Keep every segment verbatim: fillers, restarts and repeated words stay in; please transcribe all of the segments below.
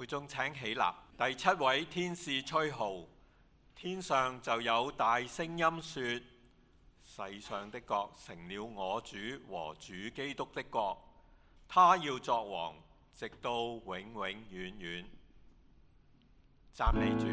眾請起立。第七位天使吹號，天上就有大聲音說：世上的國成了我主和主基督的國，他要作王，直到永永遠遠。讚美主。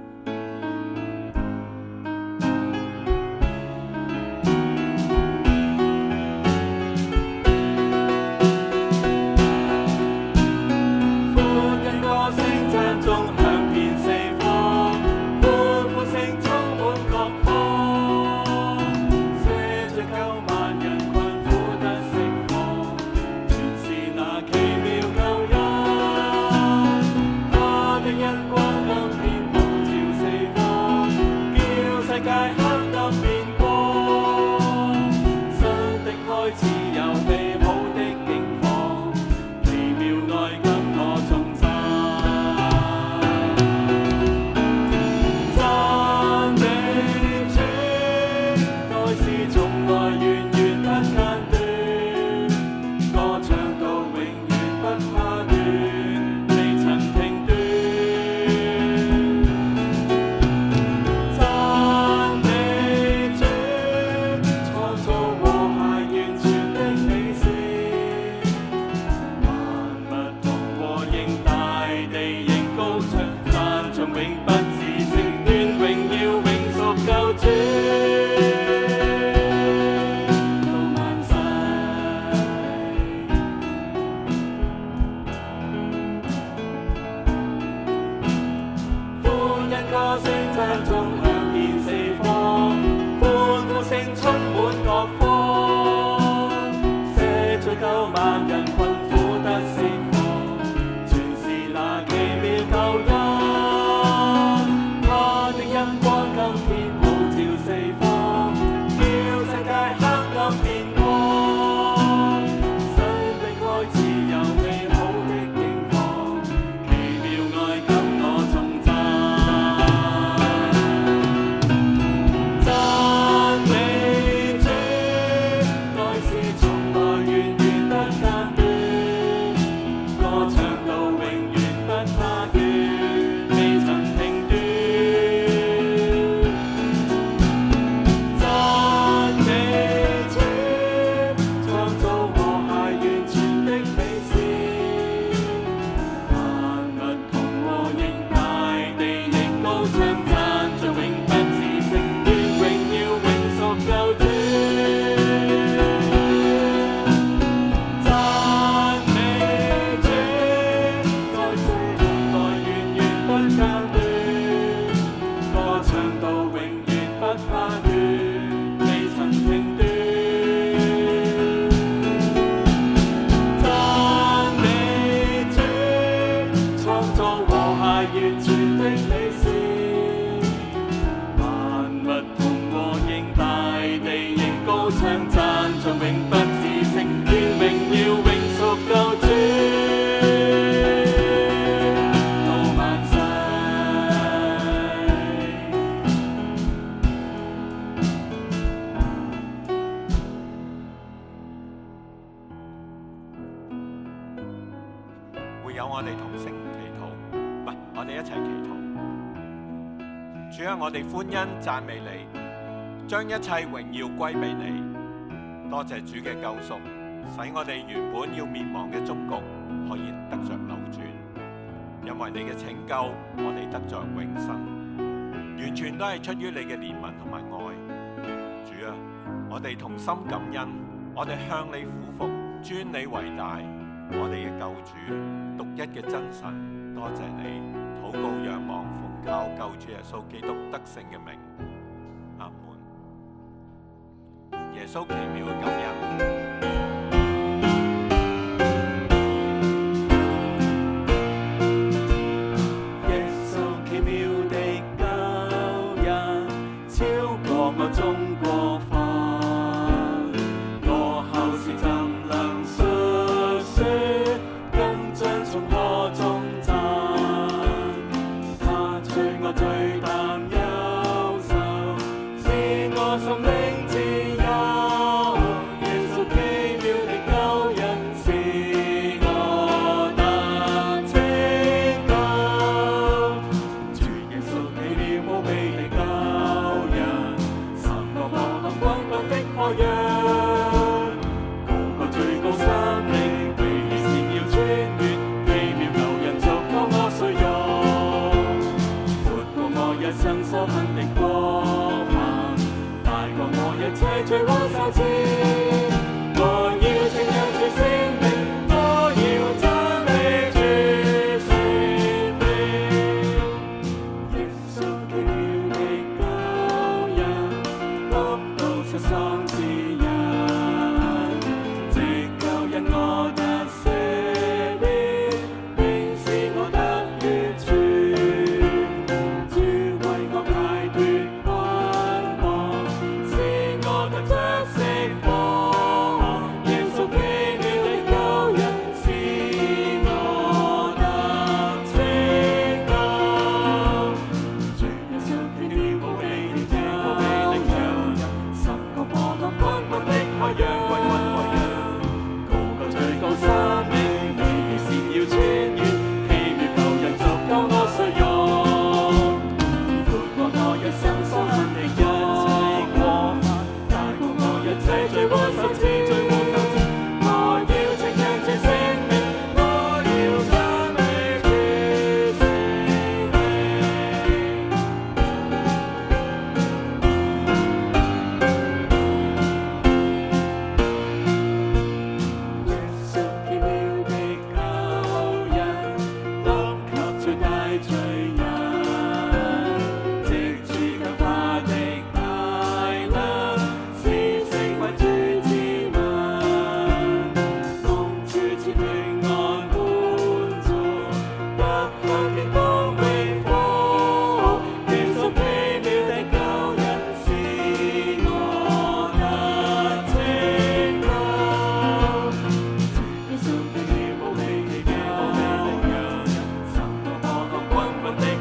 讚美你，將一切榮耀歸俾你。多謝主嘅救贖，使我哋原本要滅亡嘅終局可以得着扭轉。因為你嘅拯救，我哋得着永生，完全都係出於你嘅憐憫同埋愛。主啊，我哋同心感恩，我哋向你俯伏，尊你為大，我哋嘅救主，獨一嘅真神。多謝你，禱告仰望，奉靠救主耶穌基督得勝嘅名。阿門。耶穌奇妙嘅救恩。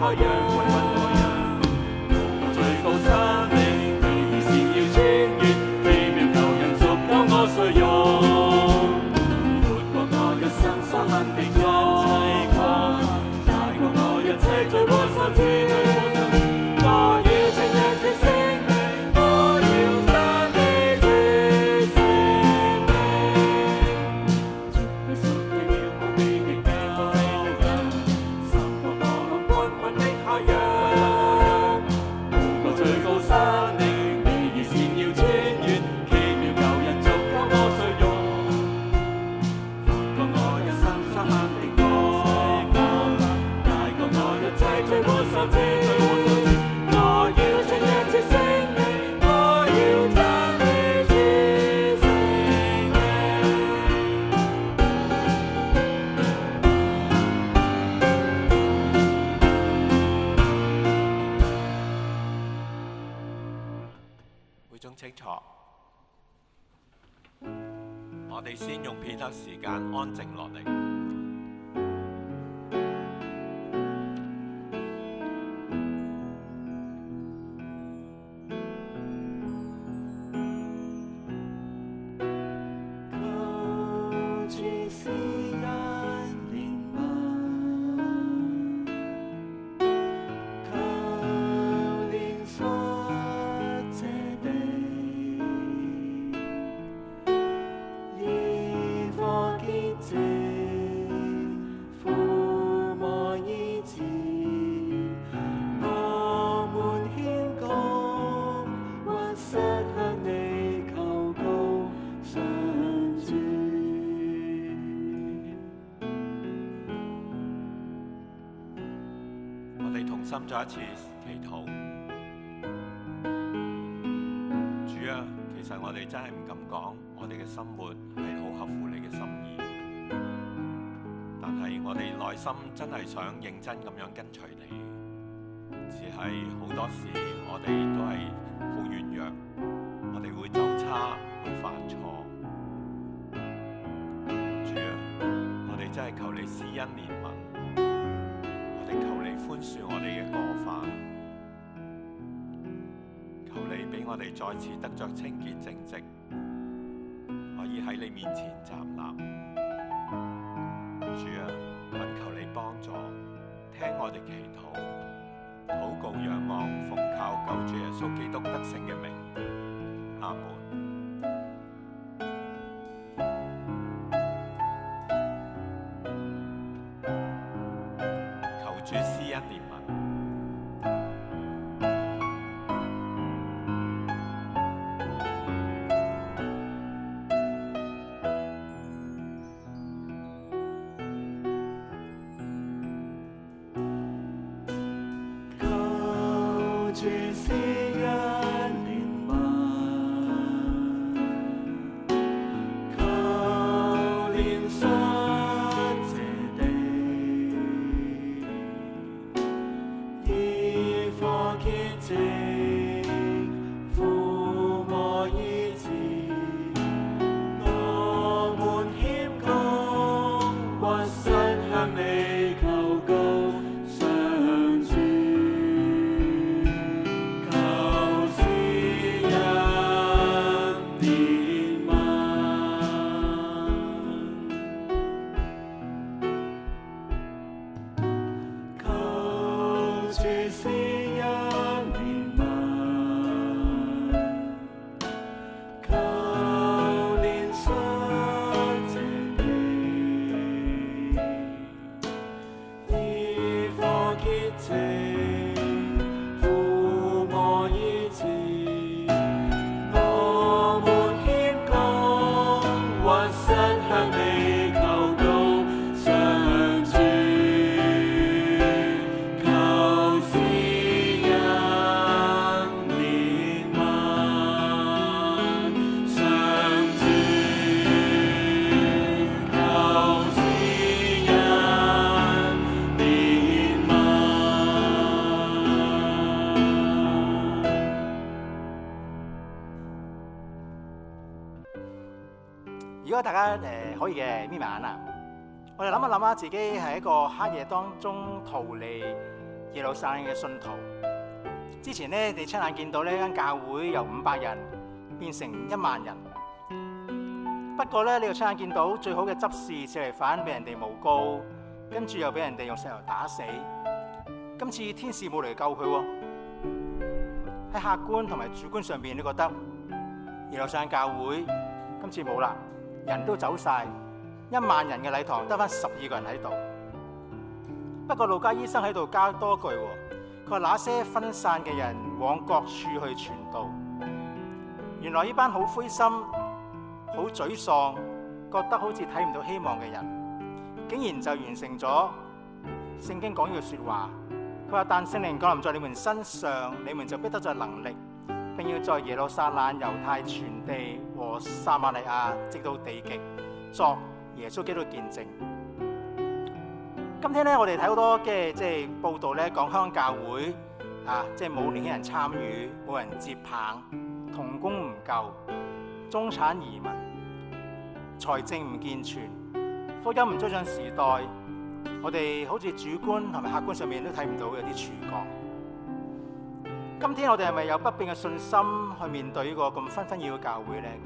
海洋，為雲海洋。最高山嶺，你如閃耀穿越，奇妙求人逐救我誰用？闊過我一生所肯定一切過，大過我一切罪過所知。我要稱揚主聖名，我要讚美主聖名。主屬奇妙無比的救恩，勝過波浪滾滾的海洋。最高山嶺，你如閃耀穿越，奇妙救人逐救我誰用？闊過我一生所肯定過，大過我一切罪過所知。我要稱揚主聖名，我要讚美主聖會眾請坐，我哋先用片刻時間安靜落嚟。 求主施恩憐憫，求憐恤這地，以火潔淨，撫摸醫治。我們獻供，屈膝向你求告上主。 我哋同心再一次祈禱。主啊，其實我哋真係唔敢講，我哋嘅生活係好合乎你嘅心意，但係我哋內心真係想認真咁樣跟隨你，只係好多時我哋都係好軟弱，我哋會走差，會犯錯。主啊，我哋真係求你施恩憐憫，我哋求你寬恕我哋嘅過犯，求你俾我哋再次得着清潔正直，可以喺你面前站立。主啊，懇求你幫助，聽我哋祈禱，禱告仰望，奉靠救主耶穌基督得勝嘅名，阿門。求主施恩憐憫。 求主施恩憐憫，求憐恤這地，以火潔淨，撫摸醫治。我們謙恭，屈膝向你求告上主。求施恩憐憫，求主施恩憐憫，求憐恤這地，以火潔淨，撫摸醫治。我們謙恭，屈膝向你求告上主。求施恩憐憫，上主。求施恩憐憫。 如果大家誒、呃、可以嘅眯埋眼啦，我哋諗一諗下自己喺一個黑夜當中逃離耶路撒冷嘅信徒。之前咧，你親眼見到呢間教會由五百人變成一萬人。不過咧，你又親眼見到最好嘅執事司提反俾人哋誣告，跟住又俾人哋用石頭打死。今次天使冇嚟救佢喎。喺客觀同埋主觀上邊，你覺得耶路撒冷教會今次冇啦，人都走晒，一萬人嘅禮堂得返十二個人喺度。不過路加醫生喺度加多句喎。佢話那些分散嘅人往各處去傳道。原來呢班好灰心、好沮喪、覺得好似睇唔到希望嘅人，竟然就完成咗聖經講呢句說話。佢話：但聖靈降臨在你們身上，你們就必得着能力，並要在耶路撒冷、猶太全地和撒瑪利亞，直到地極，作耶穌基督見證。今天咧，我哋睇好多嘅即係報道咧，講香港教會啊，即係冇年輕人參與，冇人接棒，同工唔夠，中產移民，財政唔健全，福音唔追上時代，我哋好似主觀同埋客觀上面都睇唔到有啲曙光。今天我哋係咪有不變嘅信心去面對呢個咁紛紛擾嘅教會咧？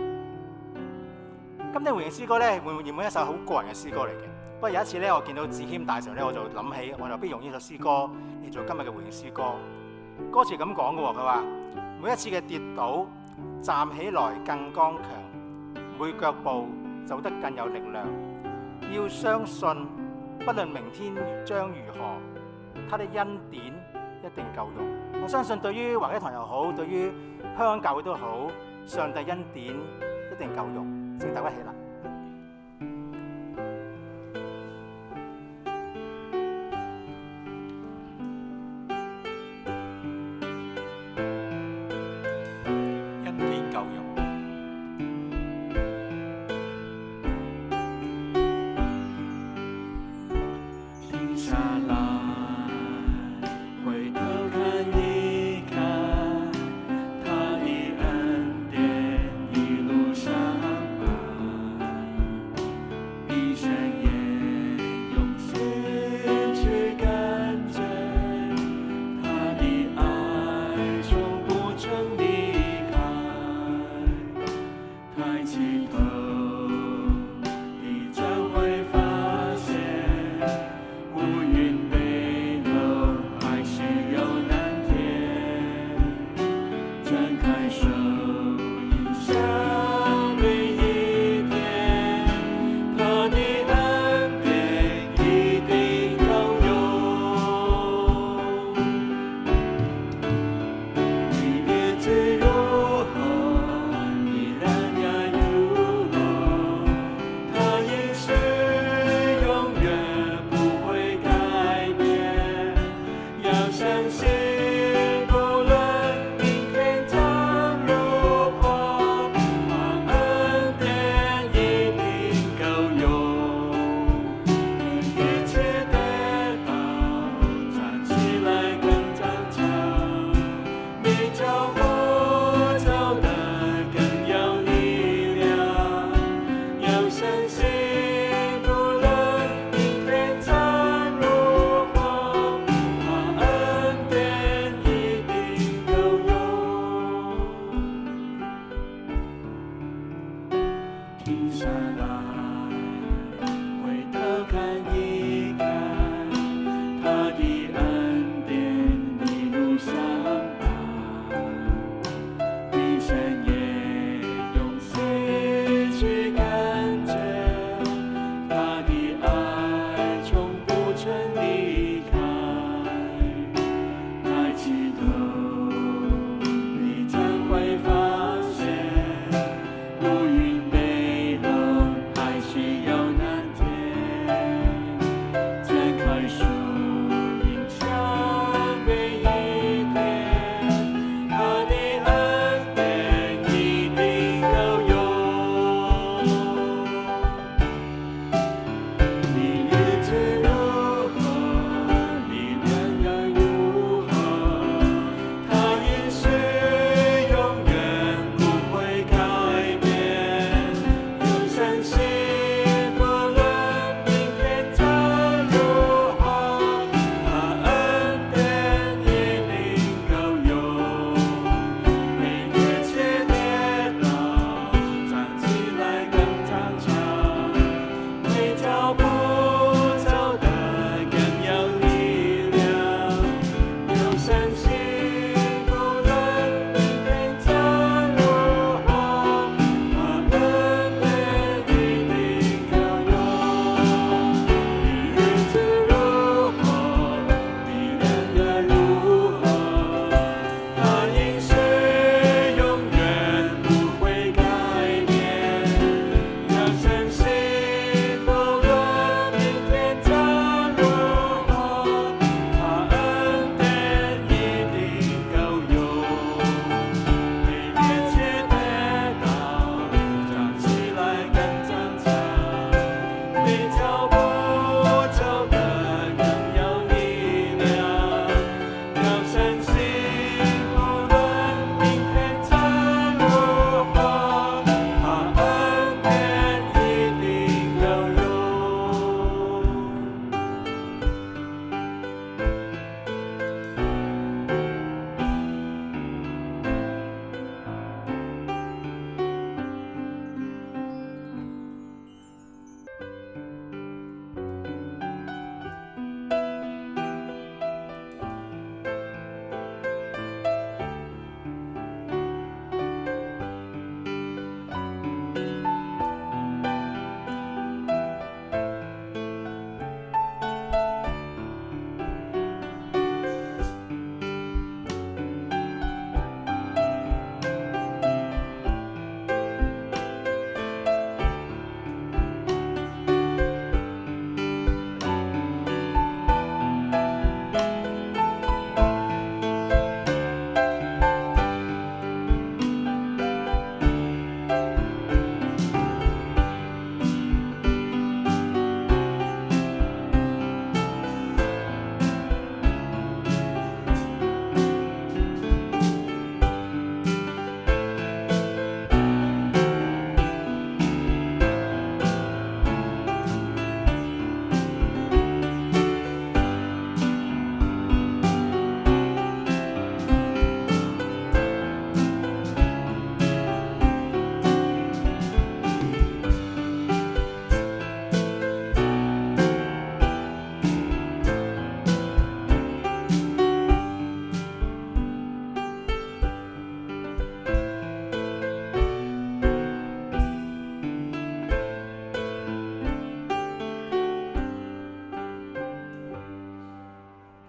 今天回應詩歌咧，會原本一首好個人嘅詩歌嚟嘅。不過有一次咧，我見到子謙大神咧，我就諗起，我就不如用呢首詩歌嚟做今日嘅回應詩歌。歌詞咁講嘅喎，佢話每一次嘅跌倒，站起來更剛強，每腳步走得更有力量。要相信，不論明天將如何，他的恩典一定夠用。我相信對於華基堂又好，對於香港教會都好，上帝恩典一定夠用。請大家起立。